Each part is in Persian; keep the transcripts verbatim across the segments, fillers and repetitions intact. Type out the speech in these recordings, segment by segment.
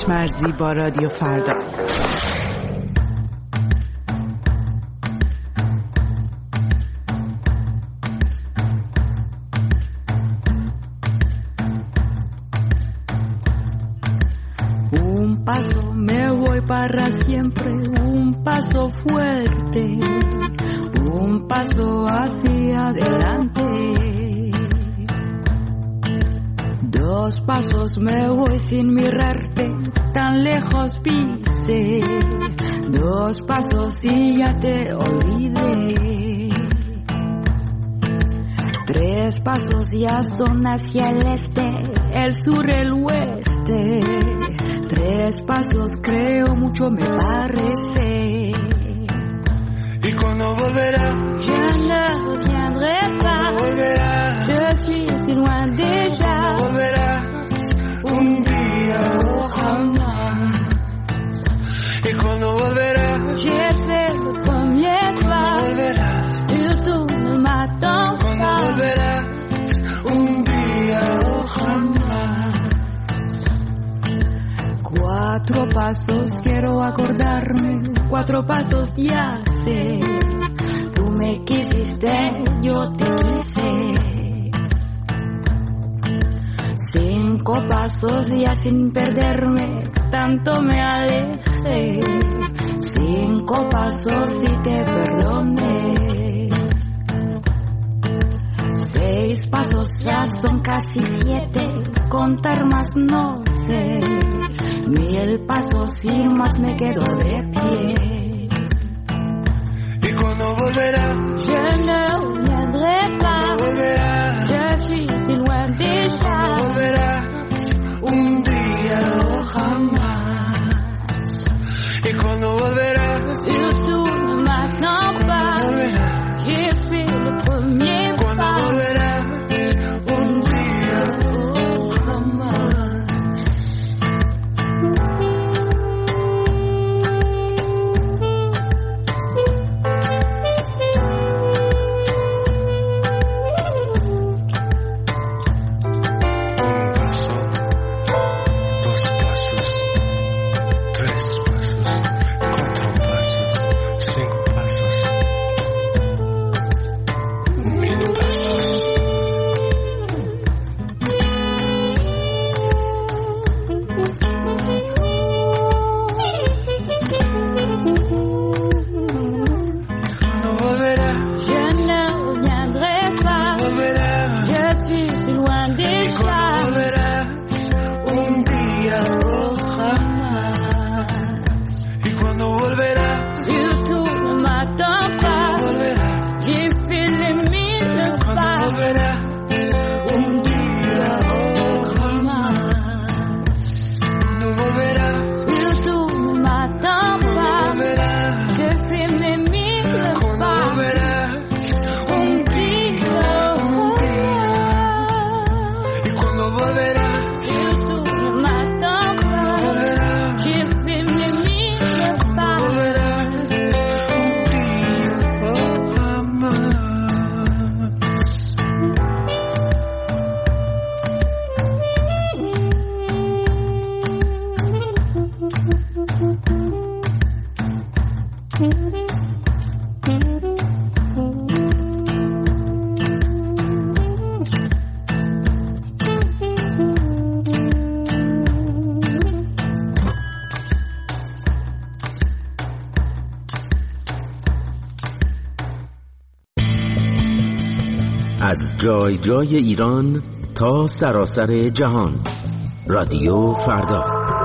فرزی با رادیو فردا. Un paso me voy para siempre, un paso fuerte, un paso hacia adelante. Dos pasos me voy sin mirarte, tan lejos pise. Dos pasos y ya te olvidé. Tres pasos ya son hacia el este, el sur, el oeste. Tres pasos creo mucho me parece. Y cuando volverá, je ne reviendrai pas. Volverás, je suis si loin déjà. Volverás un día o jamás. Y cuando volverás, j'ai fait le premier pas. Volverás, surtout ne m'attends cuando pas. volverás un día o jamás. Cuatro pasos quiero acordarme, cuatro pasos ya sé. Tú me quisiste, yo te quise. Cinco pasos ya sin perderme, tanto me alejé. Cinco pasos y te perdoné. Seis pasos ya son casi siete, contar más no sé. Mil pasos y más me quedo de pie. Y cuando volverás, je ne reviendrai pas. Volverás, je suis si loin déjà. Volverás un día o jamás. Y cuando volverás, surtout ne m'attends pas. Volverás, j'ai fait le premier cuando pas. volverás un día o jamás. از جای جای ایران تا سراسر جهان، رادیو فردا.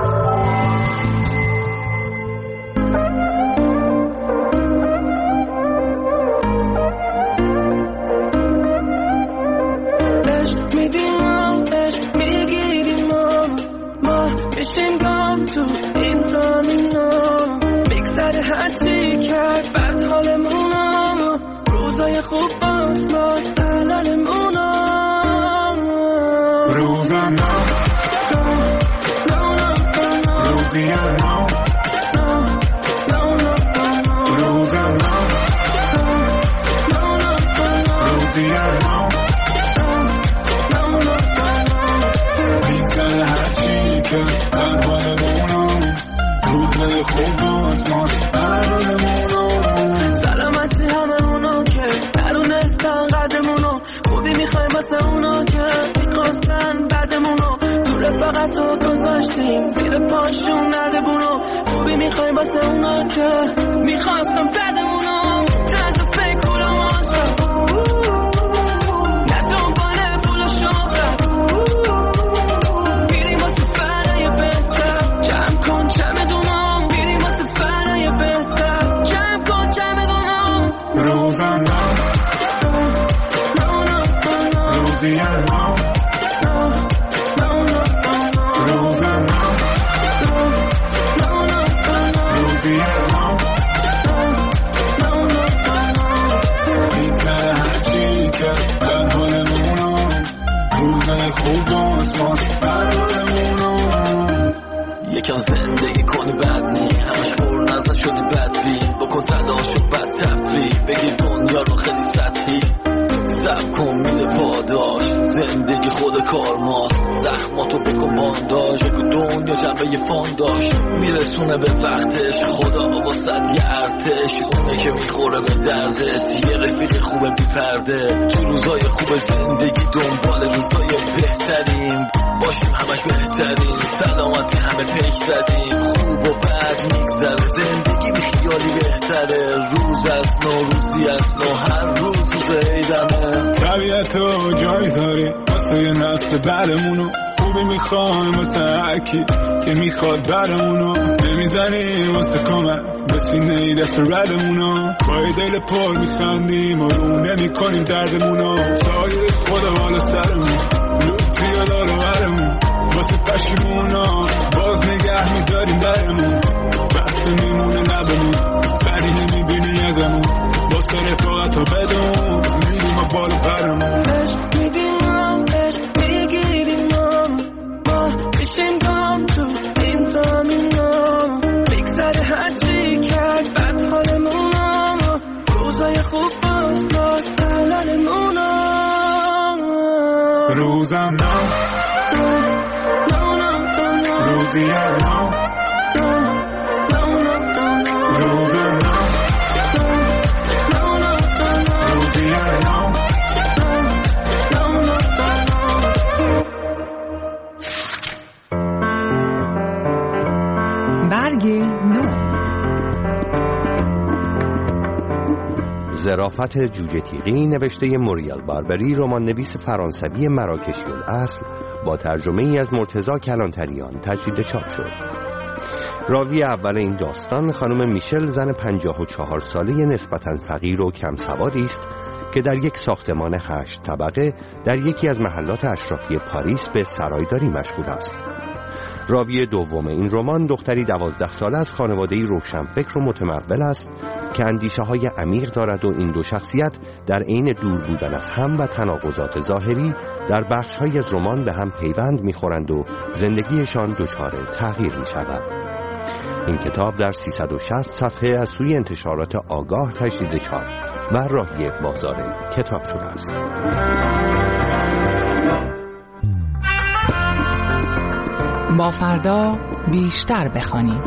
عشق میدیم عشق میگیریم ما بشین گام تو این زمینا میگذره هرچی کرد بعد حالمونا روزای خوب باز باز علالمونا روزانا روزیانا روزانا روزیانا میگذره هرچی کرد بعد حالمونا روزای خوب و آسمان برحالمونو سلامتی همه اونا که نرونستن قدرمونو خوبی میخوایم واسه اونا که میخواستن بعدمونو دور فقط رو گذاشتیم زیر پاشون نردبونو خوبی میخوایم واسه اونا که میخواستن بعدمونو طرز فکر و ماشا نه دنباله پول و شهرت میریم واسه فرای بهتر جمع کن چمدونام میریم واسه فرای بهتر جمع کن چمدونام روزم روزی الان روزم روزی الان میگذره هرچی که در حالمونو روزای خوب و آسمان بر حالمونو یکم زندگی کنی بد نی همش پر نزد شدی بدبی بکن تلاش و بد تفریح بگیر دنیا رو خیلی سطحی سب کن میده پاداش زندگی خود کار ماست زخماتو بکن بانداش بگو دنیا جنبه فانداش میرسونه به وقتش خدا واسد یه ارتش اونه که میخوره به دردت یه رفیق خوبه بی پرده تو روزای خوب زندگی دنبال روزای بهترین باشیم همش بهترین سلامتی همه پیش زدیم خوب و بد میگذره زندگی بی خیالی بهتره روز از نو روزی از نو هر روز روز عیدمه طبیعتو جای داری واسه یه نسل بعدمونو خوبی میخوایم واسه هرکی که میخواد برمونو نمیزنیم واسه کمک به سینه ای دست ردمونو با یه دل پر میخندیم و رو نمیکنیم دردمونو سایر خدا بالا سرمون لوتی و دارو برمون واسه پشیمونا باز نگه میداریم برمون بسته میمونه لبمون بری نمیبینی ازمون واسه رفاقت رو بدون میریم و بالا برمون عشق میدیم ما عشق میگیریم ما ما بشین گام تو این دامینا بگذره هرچی کرد بد حالمونا روزای خوب باز باز حلالمونا روزم روزی الان روزم روزی الان برگ نو. ظرافت جوجه تیغی نوشته موریل باربری رمان نویس فرانسوی مراکشی الاصل با ترجمه ای از مرتضی کلانتریان تجدید چاپ شد. راوی اول این داستان خانم میشل زن پنجاه و چهار ساله نسبتاً فقیر و کم سوادی است که در یک ساختمان هشت طبقه در یکی از محلات اشرافی پاریس به سرایداری مشغول است. راوی دوم این رمان دختری دوازده ساله از خانواده‌ای روشنفکر و متمول است که اندیشه های عمیق دارد و این دو شخصیت در عین دور بودن از هم و تناقضات ظاهری در بخش های از رمان به هم پیوند می‌خورند و زندگیشان دچار تغییر می‌شود. این کتاب در سیصد و شصت صفحه از سوی انتشارات آگاه تجدید چاپ و راهی بازار کتاب شده است. با فردا بیشتر بخوانیم.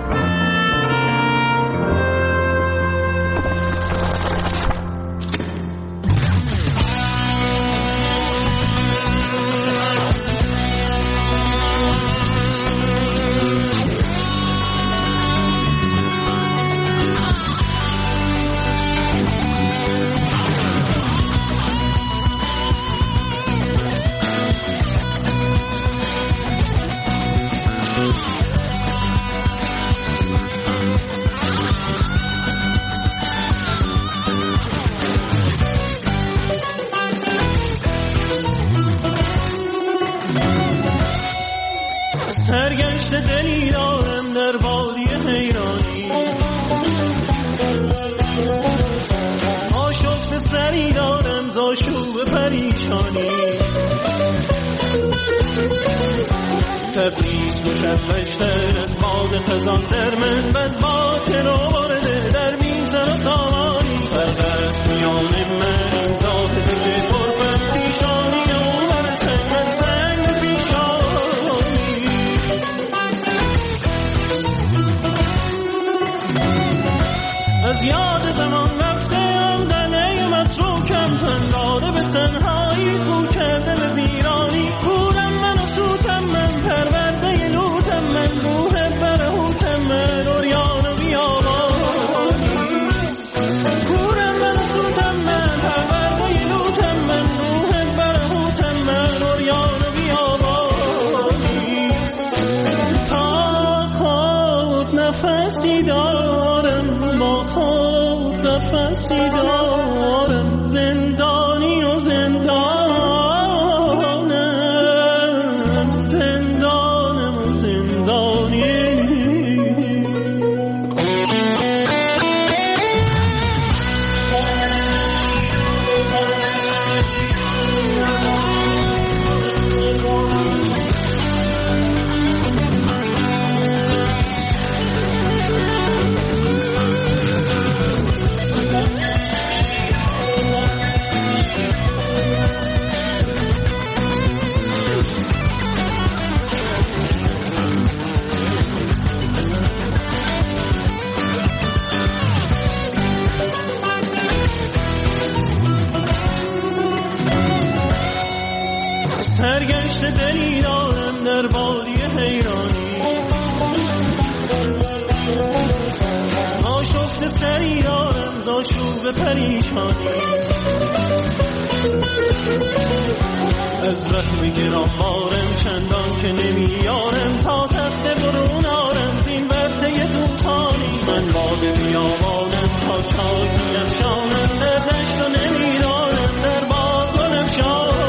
سرگشت دلی دارم در وادی حیرانی آشفت سری دارم زاشوب پریشانی تبریز دوشنبشتر از باد خزان در من بز باد که رو وارده در میزن و سامانی فرقت میان من ذات دل پر پیشانی و من سنگ سنگ پیشانی از یاد زمان رفتم دله متروکم تنداره به تنهایی خو کرده به ویرانی کورم من و سوتم من پرورده لوتم من روح برهوتم من اوریان و بیابانی کورم من و سوتم من پرورده لوتم من روح برهوتم من اوریان و بیابانی تا خود نفسی دارم با خود نفسی دارم زندانی و زندانم زندانم و زندانی سرگشت دلی دارم در بادی حیرانی آشفت سری دارم زاشوب پریشانی از وهم گرانبارم چندان که نمیارم تا تخت برون آرم زین ورطه توفانی من باد بیابانم تا شاد نفشانم در دشت و نمیرانم در باد و نفشانم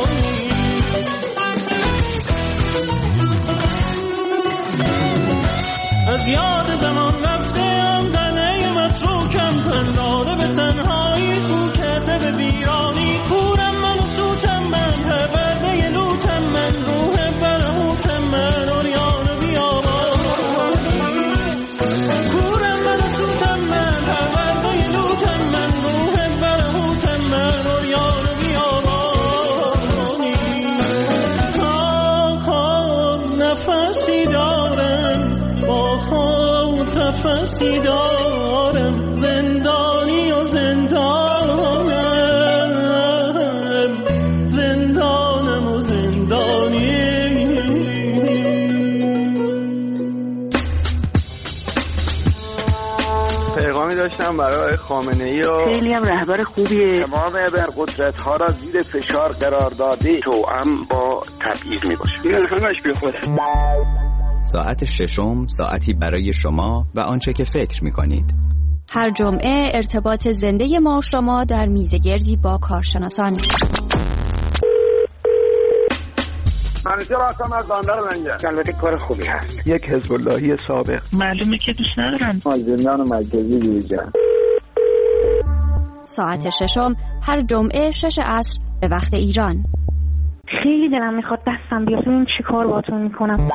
از یاد زمان رفتم دله متروکم پنداره به تنهایی خو کرده به ویرانی کورم من و سوتم من پرورده لوتم من روح برهوتم من اوریان و بیابانی کورم من و سوتم من پرورده لوتم من روح برهوتم من اوریان و بیابانی تا خود نفسی دارم با خود نفسی دارم زندانی و زندانم زندانم و زندانی پیغامی داشتم برای خامنه‌ای و خیلی هم رهبر خوبیه تمام ابرقدرت ها را زیر فشار قرار داده توأم با تبعیض می باشه این همش بی خوده. ساعت ششم ساعتی برای شما و آنچه که فکر می کنید. هر جمعه ارتباط زنده ما و شما در میزگردی با کارشناسان. منیجر هستم از بندر لنگر. البته کار خوبی هست. یک حزب اللهی سابق. معلومه که دوست ندارن. زندان مرکزی بیرجن. ساعت ششم هر جمعه شش عصر به وقت ایران. خیلی دلم میخواد دستم بیاد ببینم چی کار باهاتون میکنم.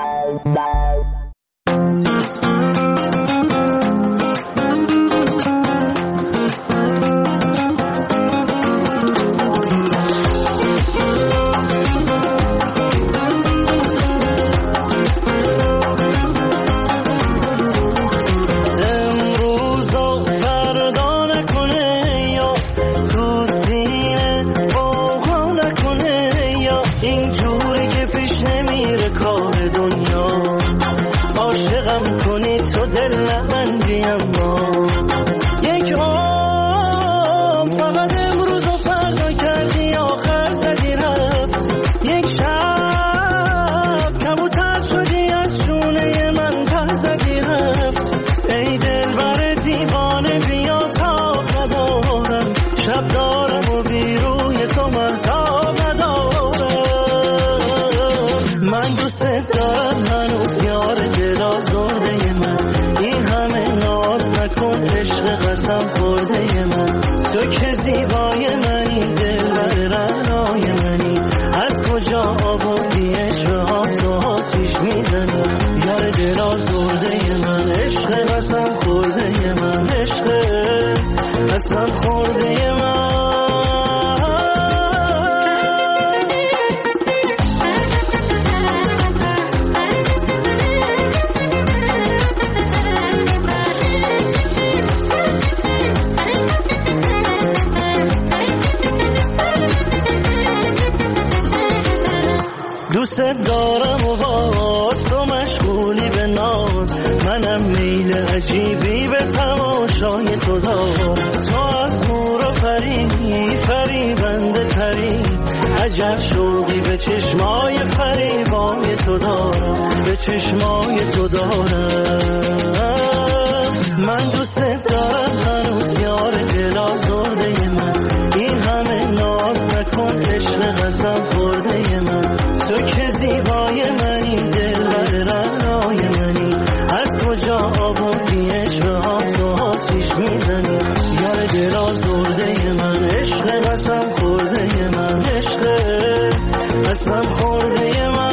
دوست دارم و باز تو مشغولی به ناز، منم میل عجیبی به تماشای تو دارم. تو از نور و پری فریبنده تری، عجب شوقی به چشمای فریبای تو دارم، به چشمای تو دارم. من دوست دارم هنوز یار دل آزرده من، این همه ناز نکن عشق قسم خورده من. تو که زیبای منی دلبر رعنای منی، از کجا آوردی عشق ها تو آتیش میزنی. یار دل آزرده من، عشق قسم خورده من، عشق قسم خورده من.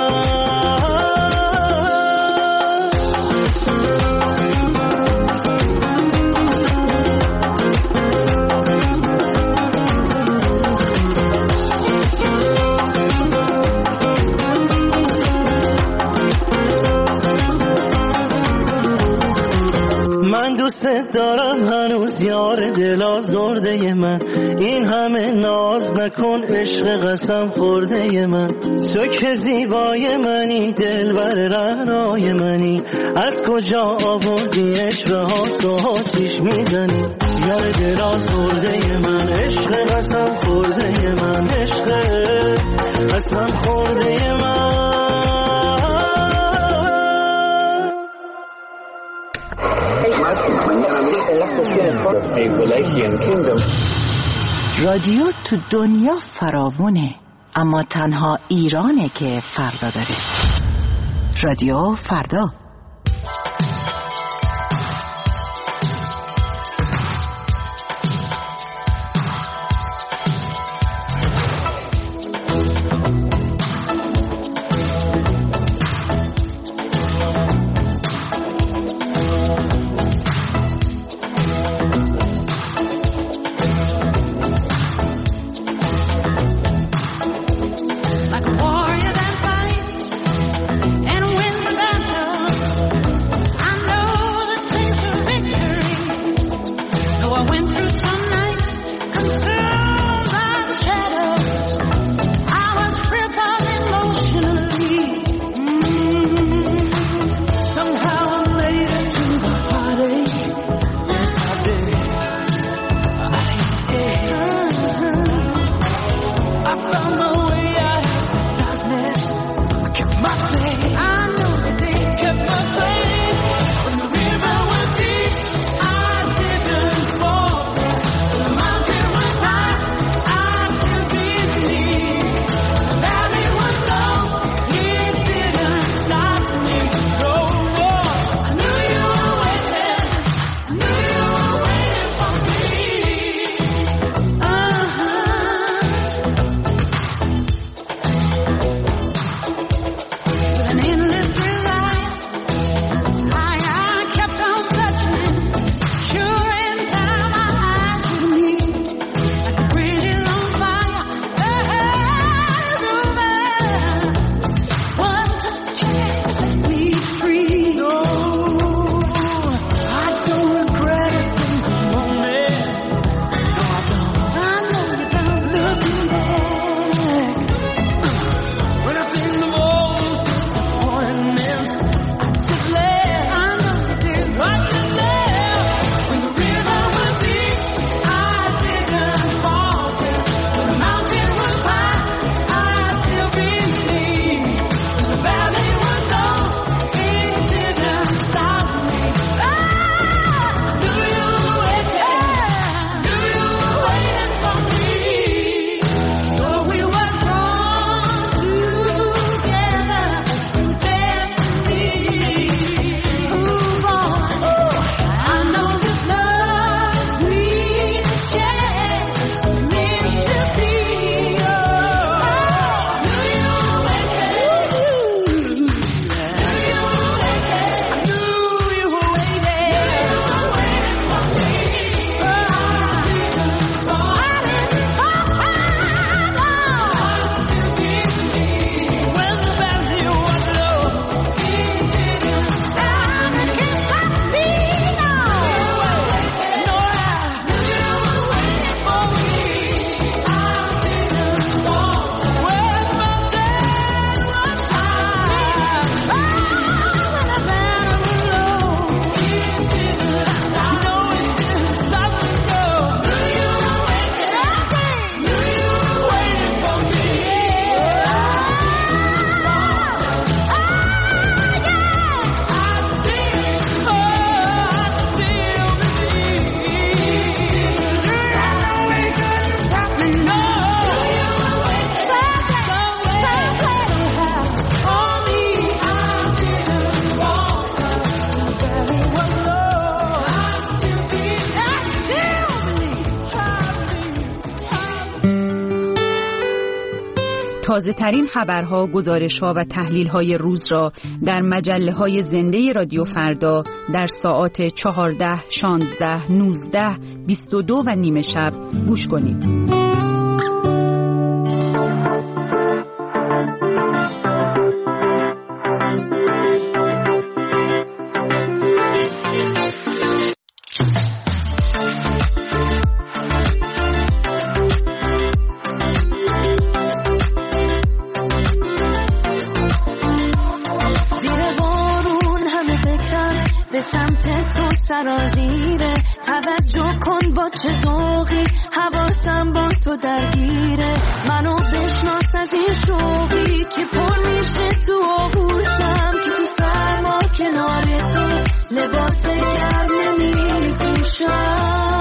دوست دارم هنوز یار دل آزرده من، این همه ناز نکن عشق قسم خورده من. تو که زیبای منی دلبر رعنای منی، از کجا آوردی عشق ها تو آتیش میزنی. یار دل آزرده من، عشق قسم خورده من، عشق قسم خورده من. رادیو تو دنیا فراوونه، اما تنها ایرانه که فردا داره. رادیو فردا. Like a warrior that fights and wins the battle. تازه ترین خبرها، گزارش‌ها و تحلیل‌های روز را در مجله‌های زنده رادیو فردا در ساعات چهارده، شانزده، نوزده، بیست و دو و نیمه شب گوش کنید. سرازیره توجه کن با چه ذوقی حواسم با تو درگیره منو بشناس از این شوقی که پر میشه تو آغوشم که تو سرما کنار تو لباس گرم نمیپوشم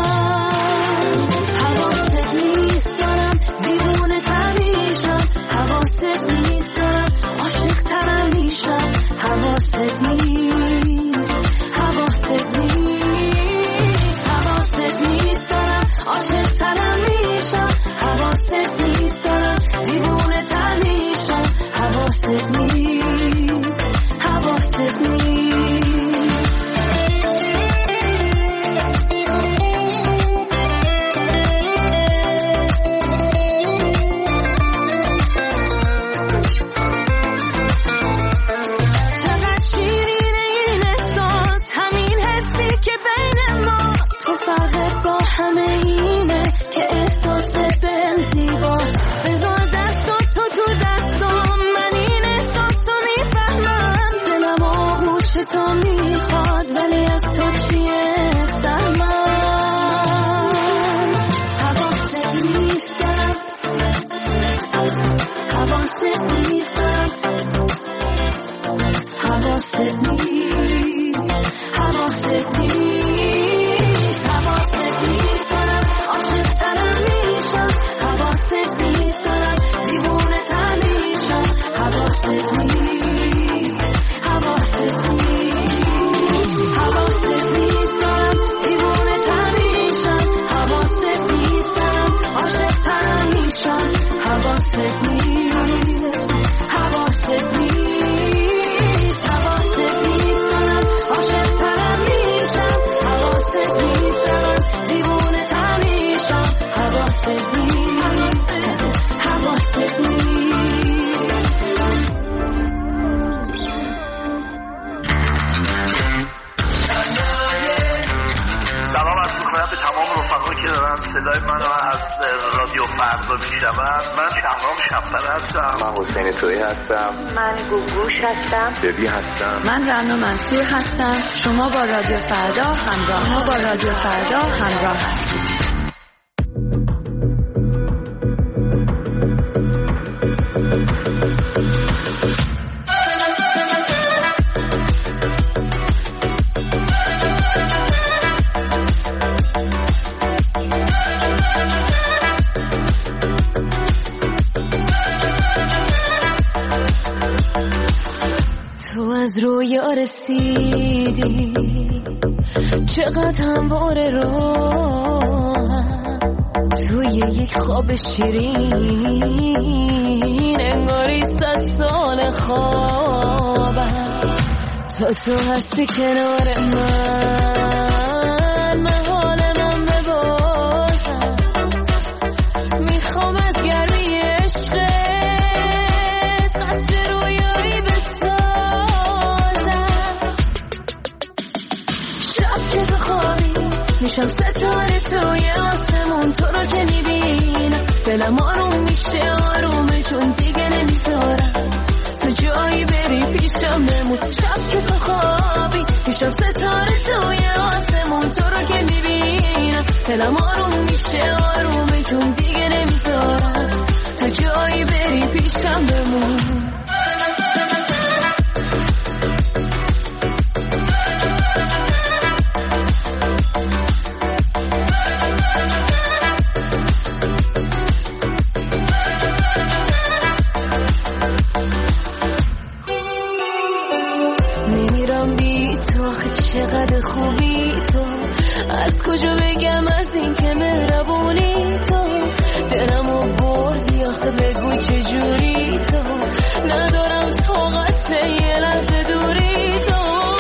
حواست نیست دارم دیوونه تر میشم حواست نیست دارم عاشق ترم میشم حواست نیست حواست نیست حواست نیست دارم عاشق ترم میشم حواست نیست دارم دیوونه تر میشم حواست نیست حواست نیست همه اینه که احساس بهم زیباست بذار دست و تو تو دستم من این احساس تو میفهمم دلم آغوش تو میخواد ولی از تو چیه سهمم حواست نیست دارم حواست نیست دارم حواست نیست حواست نیست صدای منو از رادیو فردا میشنوند. من شهرام شب‌پر هستم. من حسین تویی هستم. من گوگوش هستم. ببی هستم. من رنا منصور هستم. شما با رادیو فردا همراه ما با رادیو فردا همراه هستید. از رویا رسیدی چقدر همواره راهم توی یک خواب شیرین انگاری صد سال خوابم تا تو هستی کنار من من حالم ببازم میخوام از گرمی عشقت قصر رویایی بسازم میشم ستاره توی آسمون تو رو که میبینم دلم آروم میشه آرومه چون دیگه نمیذارم تو جایی بری پیشم بمون شب که تو خوابی میشم ستاره توی آسمون تو رو که میبینم دلم آروم میشه آرومه چون دیگه نمیذارم تو جایی بری پیشم بمون چقدر خوبی تو از کجا بگم از این که مهربونی تو دلمو بردی آخه بگو چجوری تو ندارم طاقت یه لحظه دوری تو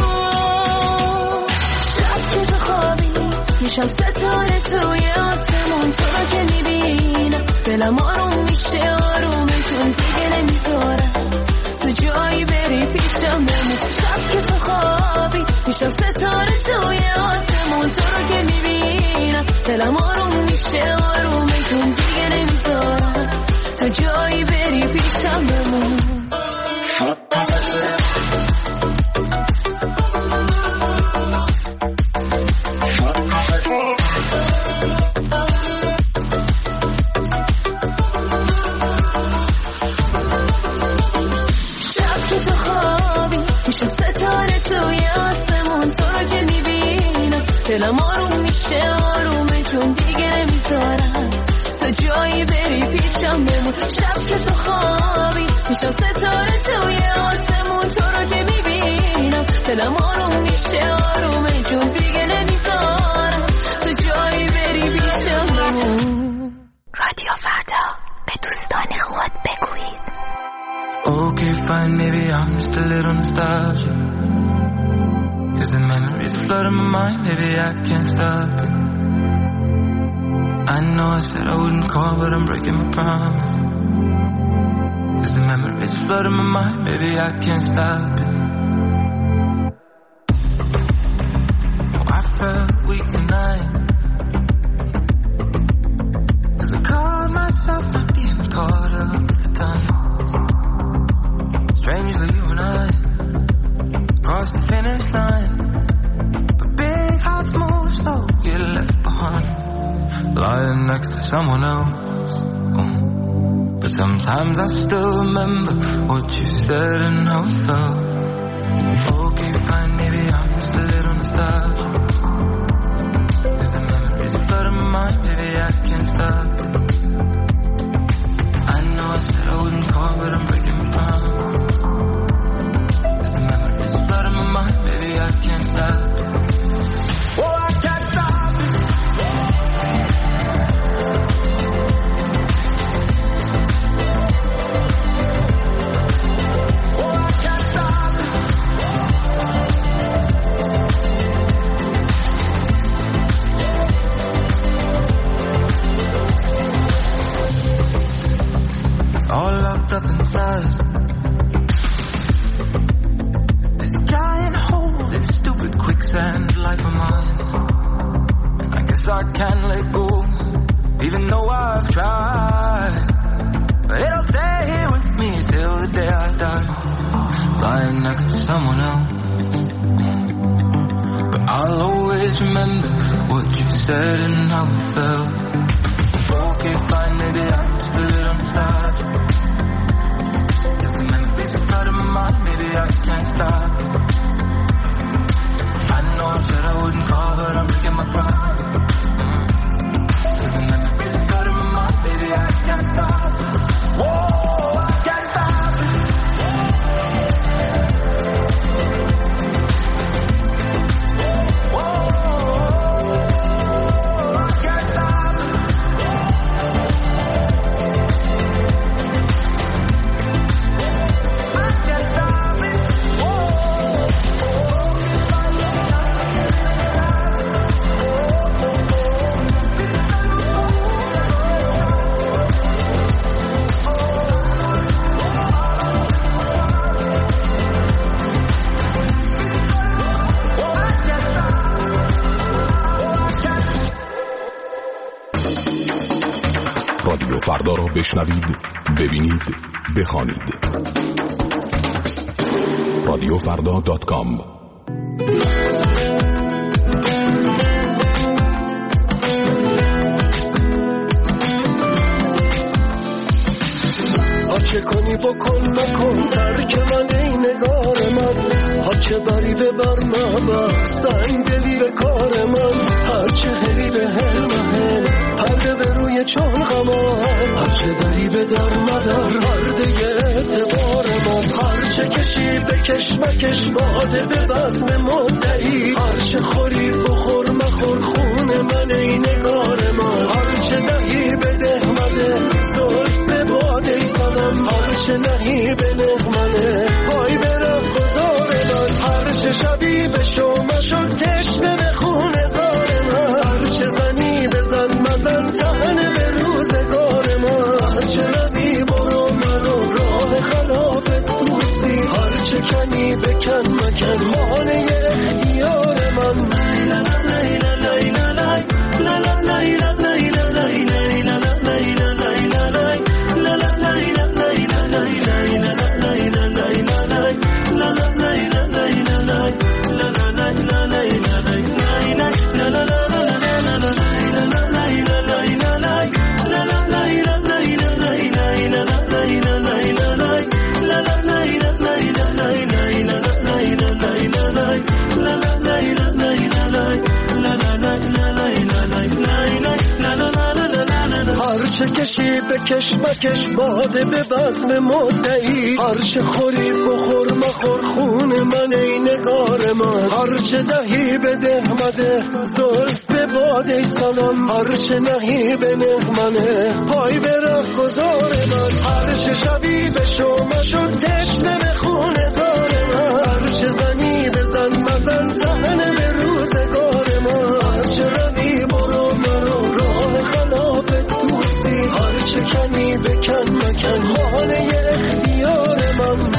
شب که تو خوابی میشم ستاره توی آسمون تو رو که میبینم دلم آروم میشه آرومه چون دیگه نمیذارم تو جایی بری پیشم بمون شب که تو خوابی میشم ستاره توی آسمون تو رو که میبینم دلم آروم میشه آرومه چون دیگه نمیذارم تو جایی بری پیشم بمون دلم آروم میشه آرومه چون دیگه نمیذارم تو جایی بری پیشم بمون شب که تو خوابی میشم ستاره توی آسمون تو رو که میبینم دلم آروم میشه آرومه چون دیگه نمیذارم تو جایی بری پیشم بمون. رادیو فردا به دوستان خود بگویید. Okay fine maybe I'm just a little nostalgic. Cause the memories flood in my mind, maybe I can't stop it. I know I said I wouldn't call, but I'm breaking my promise. Cause the memories flood in my mind, maybe I can't stop it. Oh, I felt weak tonight. Cause I caught myself not being caught up with the times. Strangely you and I cross the finish line, but big hearts move slow, get left behind, lying next to someone else. Oh. But sometimes I still remember what you said and how it felt. Okay, fine, maybe I'm just a little nostalgic. Cause the memories flood in my mind, maybe I can't stop it. I know I said I wouldn't call, but I'm breaking my promise. It's blood in my mind, baby, I can't stop it. Oh, I can't stop it. Oh, I can't stop it. It's all locked up inside. Giant hole, this stupid quicksand life of mine. I guess I can't let go, even though I've tried. But it'll stay here with me till the day I die, lying next to someone else. But I'll always remember what you said and how it felt. Okay, fine, maybe I'm just a little nostalgic. If the memories are flooding my mind, maybe I can't stop it. I know I said I wouldn't call, but I'm breaking my promise. Mm. Cause the memories are flooding my mind, baby, I can't stop it. Whoa, I can't stop it. Whoa, I can't stop it. I can't stop it. رادیو فردا را بشنوید، ببینید، بخوانید. رادیو فردا دات کام. چه کنی بکن نکن ترک من ای نگار من، هرچه بری ببر مبر سنگ دلی به کار من، هرچه هری به هل مهل پرده به روی چون غمان، هرچه دری به در مدر پرده اعتبار من، هرچه کشی بکش مکش باده به بزم مدعی، هرچه خوری بخور مخور خون من ای نگار من، هرچه دهی بده مده بکشی بکش مکش باده به بزم مدعی، هرچه خوری بخور مخور خون من ای نگار من، هرچه دهی بده مده زلف به باده سلام، هرچه نهی به نهمنه پای به ره گذار من، هرچه شبی به شما شد تشنه به خون زار من، هرچه زنی بزن مزن تهنه به روزگار من، هرچه روی برو مرو راه خلاف دوستی، هرچه کنی بکن مکن خانه اختیار من.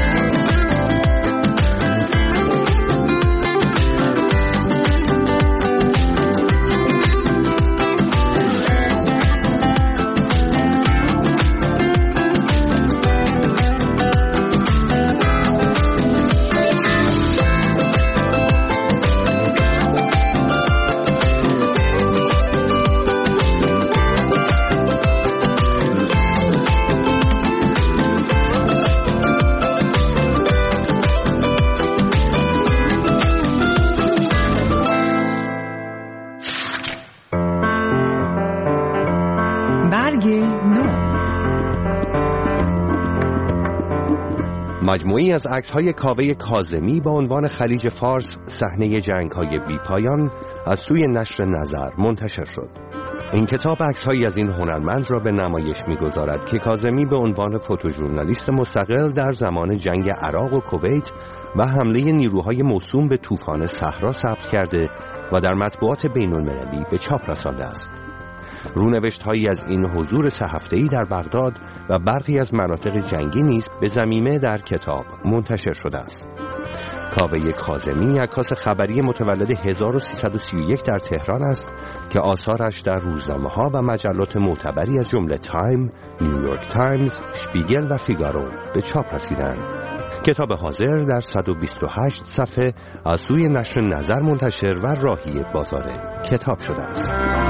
مجموعی از عکس‌های کاوه کاظمی با عنوان خلیج فارس صحنه جنگ‌های بی‌پایان از سوی نشر نظر منتشر شد. این کتاب عکس‌هایی از این هنرمند را به نمایش می‌گذارد که کاظمی به عنوان فوتوژورنالیست مستقل در زمان جنگ عراق و کویت و حمله نیروهای موسوم به طوفان صحرا ثبت کرده و در مطبوعات بین‌المللی به چاپ رسانده است. رونوشت‌هایی از این حضور سه هفته‌ای در بغداد و برخی از مناطق جنگی نیز به ضمیمه در کتاب منتشر شده است. کاوه کاظمی عکاس خبری متولد هزار و سیصد و سی و یک در تهران است که آثارش در روزنامه‌ها و مجلات معتبری از جمله تایم، نیویورک تایمز، شپیگل و فیگارو به چاپ رسیدند. کتاب حاضر در صد و بیست و هشت صفحه از سوی نشر نظر منتشر و راهی بازار کتاب شده است.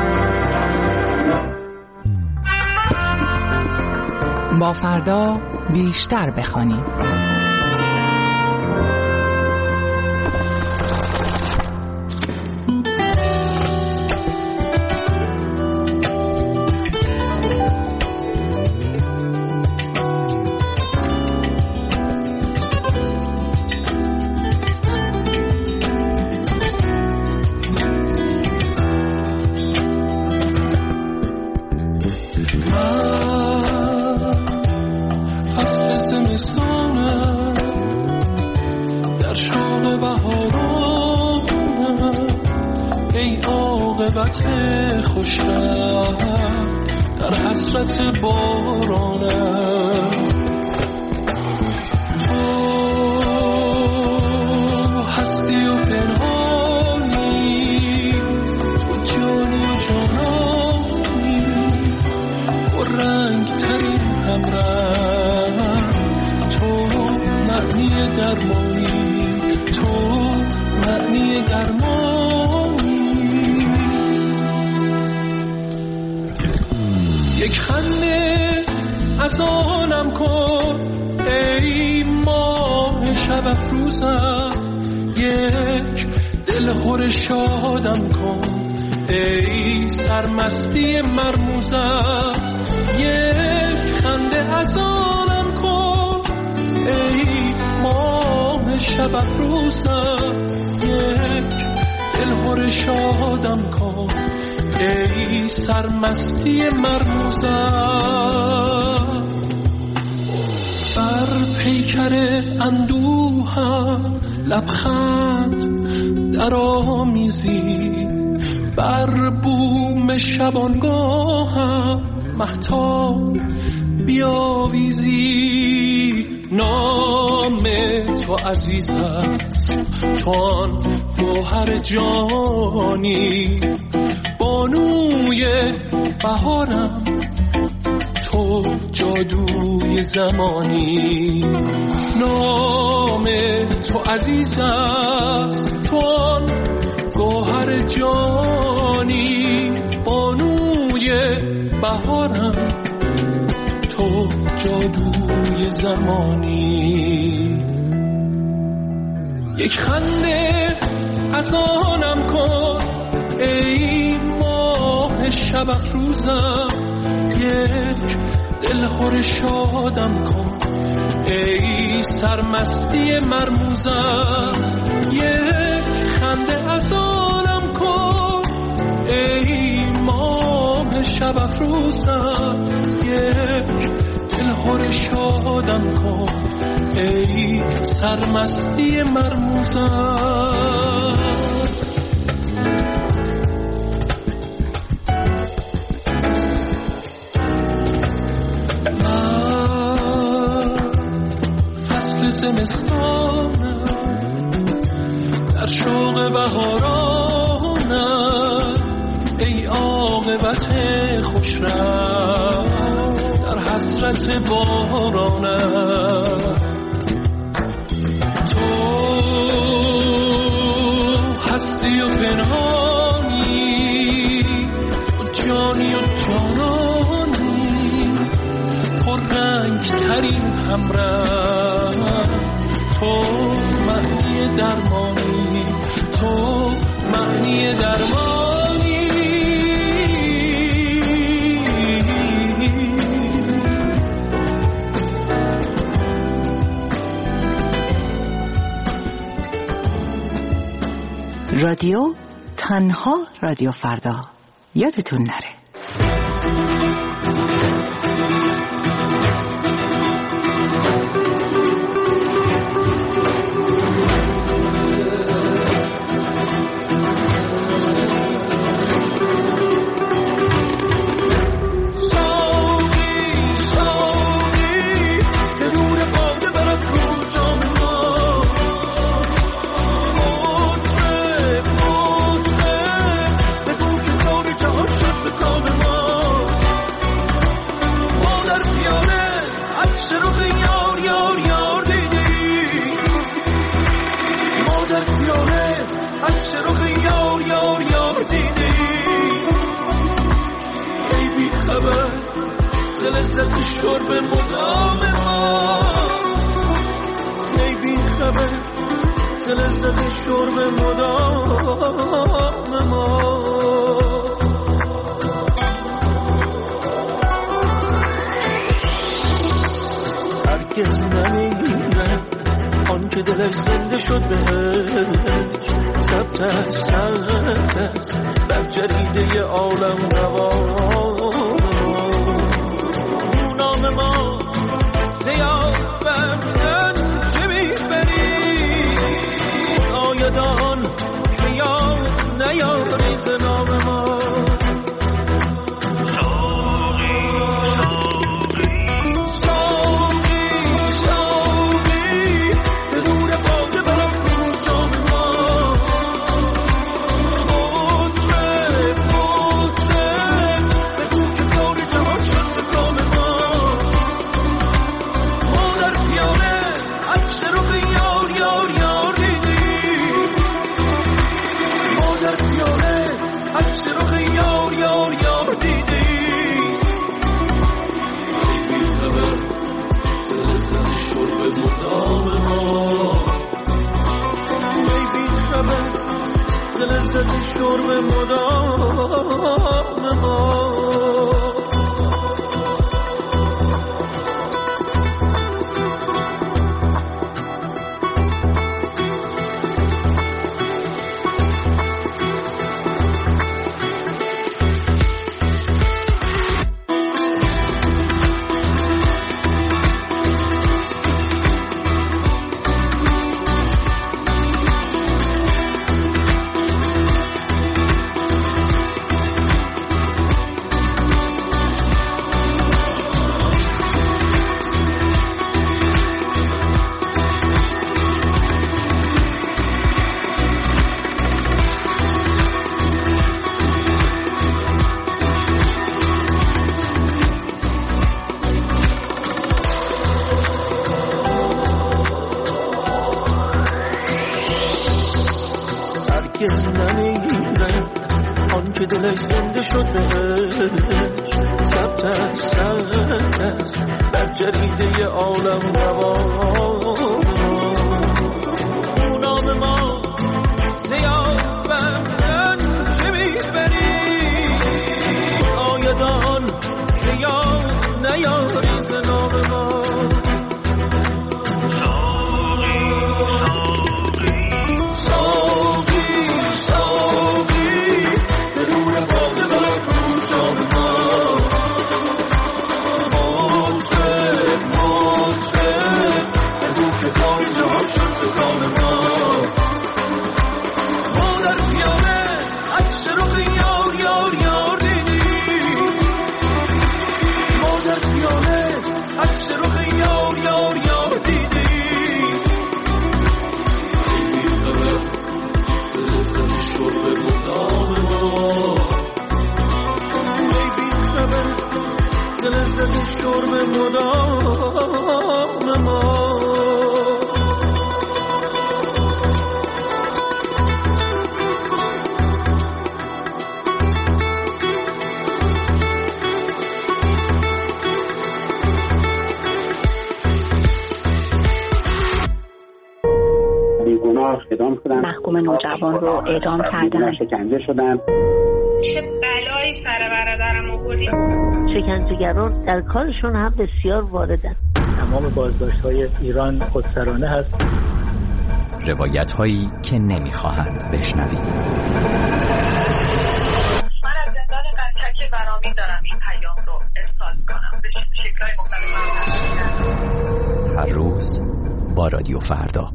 با فردا بیشتر بخوانیم. خوش رفت در حسرت بارانم، تو هستی و پنهانی، تو جانی و جانانی، و رنگ ترین همرنگ، تو معنی درمانی، تو معنی درمانی. یک خنده از آنم کن ای ماه شب افروزم، یک دلخور شادم کن ای سرمستی مرموزم، یک خنده از آنم کن ای ماه شب افروزم، یک دلخور شادم کن ای سرمستی مرموزم. بر پیکر اندوهم لبخند در آمیزی، بر بوم شبانگاهم مهتاب بیاویزی. نام تو عزیز است، تو آن گوهر جانی، بانوی بهارم، تو جادوی زمانی. نام تو عزیز است، تو آن گوهر جانی، بانوی بهارم، تو جادوی زمانی. یک خنده از آنم کن ای ماه شب افروزم، یک دلخور شادم کن ای سرمستی مرموزم، یک خنده از آنم کن ای ماه شب افروزم، یک دلخور شادم کن ای سرمستی مرموزم. زمستانم در شوق بهارانم ای عاقبت خوش رفت در حسرت بارانم. تو هستی و پنهانی، تو جانی و جانانی، پر رنگ ترین همراه، تو معنی درمانی، تو معنی درمانی. رادیو تنها رادیو فردا، یادتون نره. لذت شرب مدام ما، ای بی خبر لذت شرب مدام ما. هرگز نمیرد آن که دلش زنده شد بهش، ثبتش ثبتش در جریده عالم روان ما. زیافت چه میبری آیدان که یاد نیاری ز نام ما. شرب مدام ما. هرگز نمیرد آن که دلش زنده شد بهش، ثبتش ثبتش در جریده عالم روان نام ما. زیافت چه میبری آیدان اعدام شدن، محکوم نوجوان رو اعدام کردن، شکنجه شدن. چه بلایی سر برادرم آوردید. شکنجهگران در کارشون هم بسیار واردن. تمام بازداشت‌های ایران خودسرانه هست. روایت هایی که نمیخواهند بشنوید. من از زندان قطر برامین دارم این پیام رو ارسال کنم به شکل‌های مختلف. هر روز با رادیو فردا.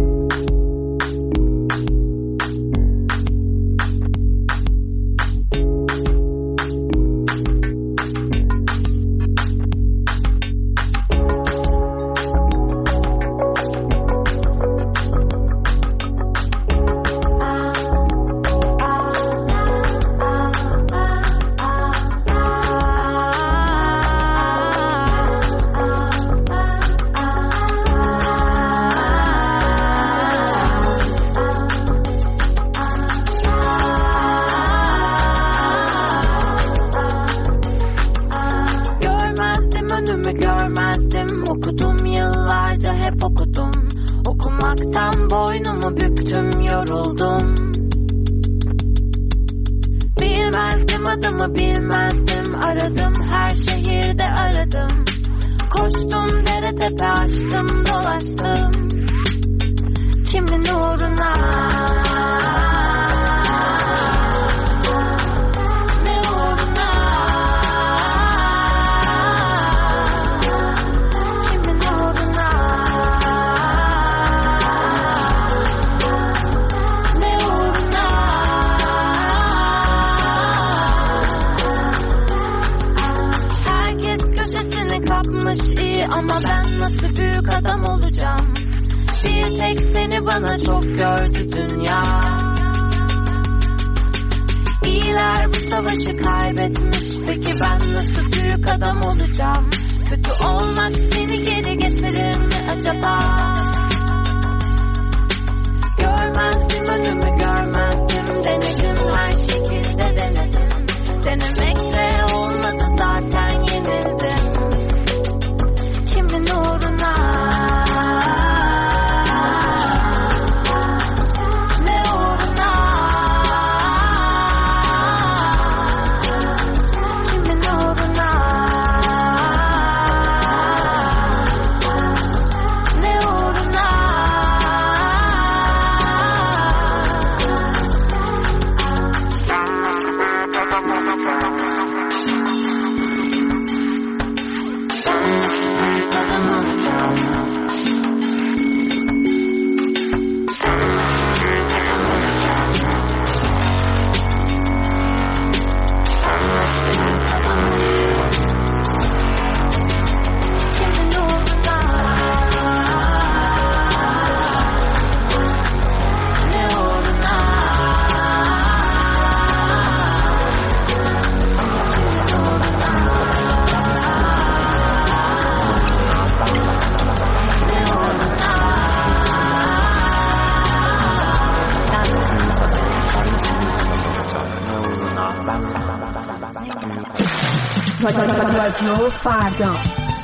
رادیو فردا.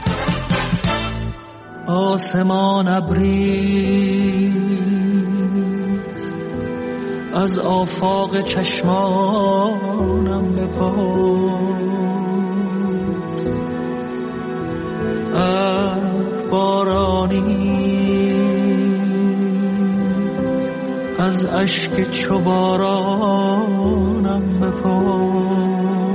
آسمان ابریست از آفاق چشمانم بپرس، ابر بارانیست از اشک چو بارانم بپرس.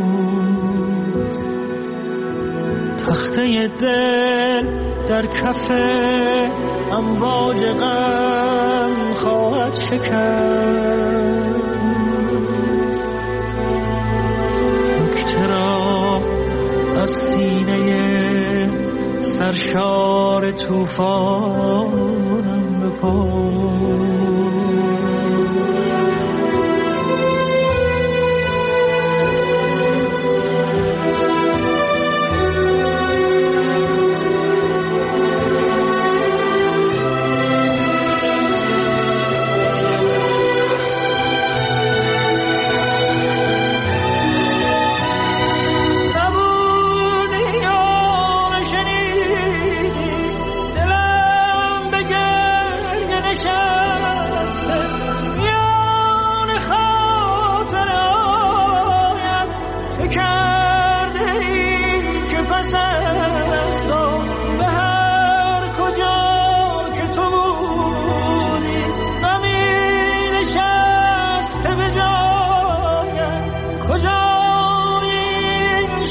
تخته دل در کف امواج غم خواهد شکست، نکته را از سینه سرشار طوفانم بپرس.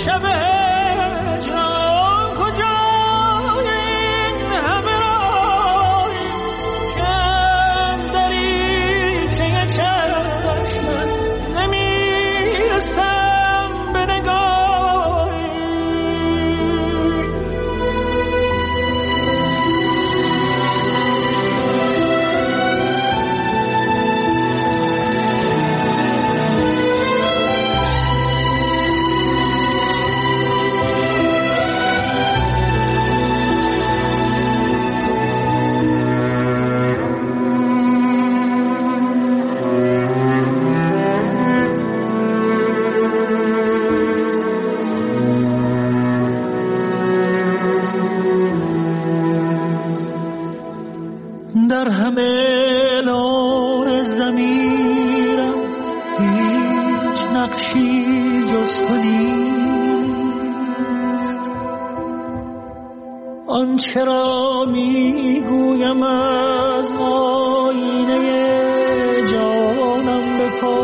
شب هجران کجای این همه رای که از دریچه چشمت نمیرسم به نگاهی. در همه لون زمیرم هیچ نقشی جز تو نیست. آنچه را میگویم از آینه جانم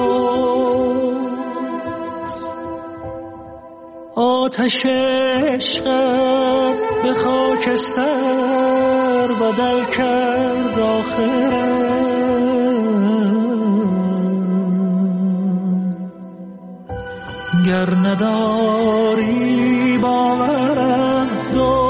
بپرس. آتش عشقت به خاکستر بدل کرد آخرم. گر نداری باور از دو